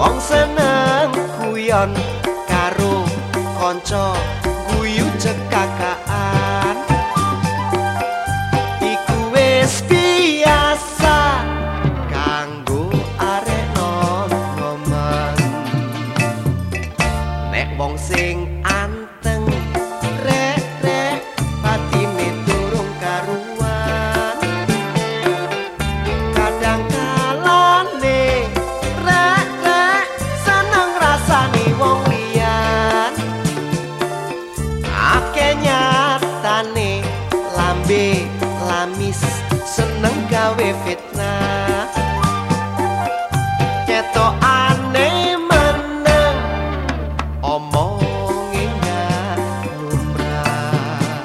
wong seneng guyon karo kanca guyu cekakaan iku wis biasa kanggo arek nom-noman nek wong sing anteng rek-rek patine durung karuan kadang kalane rek-rek seneng rasane wong liyan akeh nyatane lambe lamis seneng gawe fitnah ketokane meneng omonge gak lumrah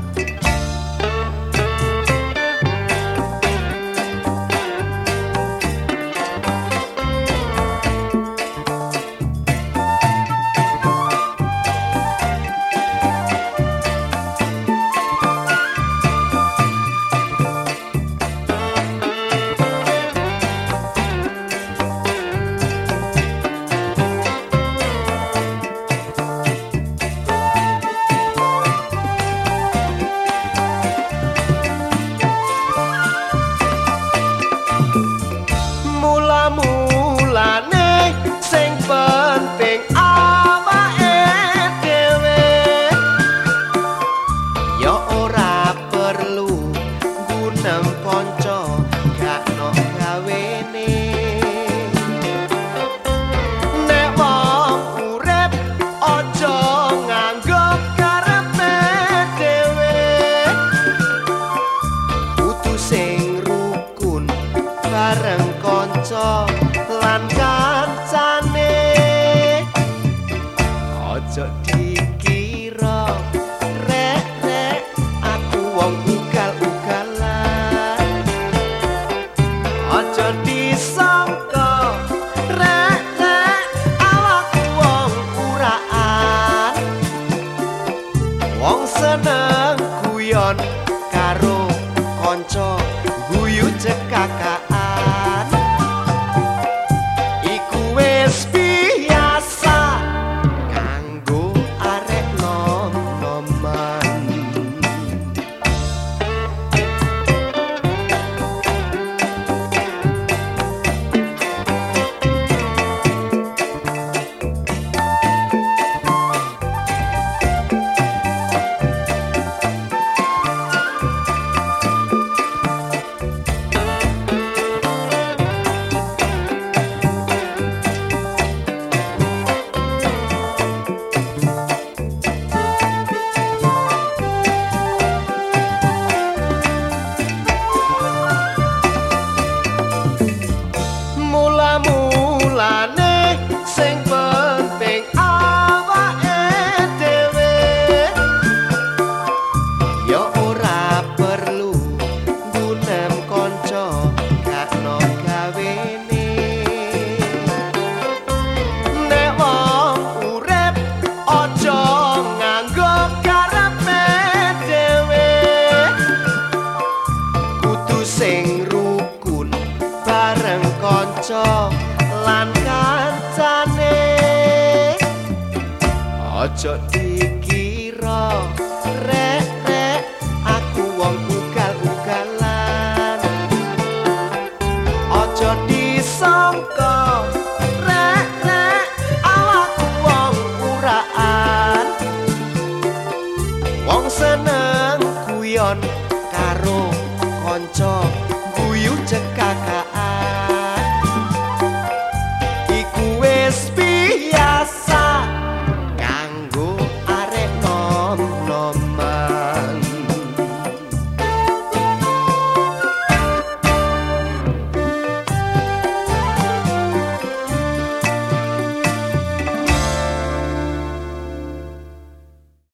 mula-mulane sing penting awake dhewe ya ora perlu gunem kanca gak no gawene nek wong urip aja nganggo karepe dhewe kudu sing rukun bareng kanca lan kancane aja dikira rek-rek aku wong ugal-ugalan aja disangka rek-rek awakku wong uraan wong seneng guyon karo kanca guyu cekakaan iku wis biasa kanggo arek nom-noman mula-mulane sing penting awake dhewe ya ora perlu gunem kanca gak no gawene nek wong urip aja nganggo karepe dhewe kudu sing rukun bareng kanca lan kancane aja dikira rek-rek aku wong ugal-ugalan aja disangka